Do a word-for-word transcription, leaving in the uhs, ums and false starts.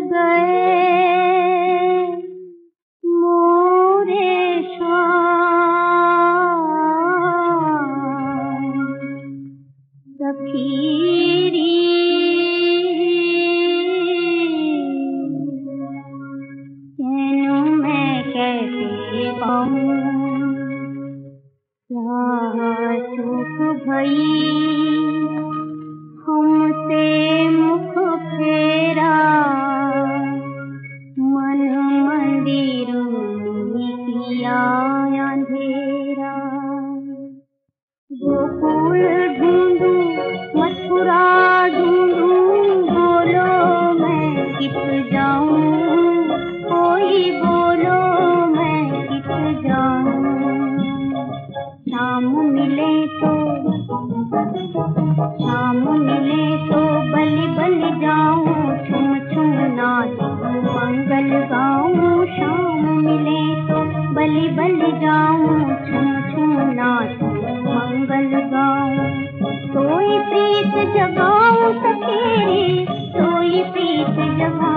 गए मोरे श्वास सखीरी तेनू मैं कैसे पाऊं क्या चूक भई हमसे मुख फेरा मन मंदिर किया अंधेरा गोकुल ढूंढूं मथुरा ढूंढूं बोलो मैं किस जाऊं कोई बोलो मैं किस जाऊं शाम मिले तो शाम मिले तो बलि बलि जाऊं छुम छुम नाचूं मंगल गाऊं शाम मिले तो बलि बलि जाऊं छुम छुम नाचूं मंगल गाऊं सोई प्रीत जगाऊं सखेरे सोई प्रीत जगाऊं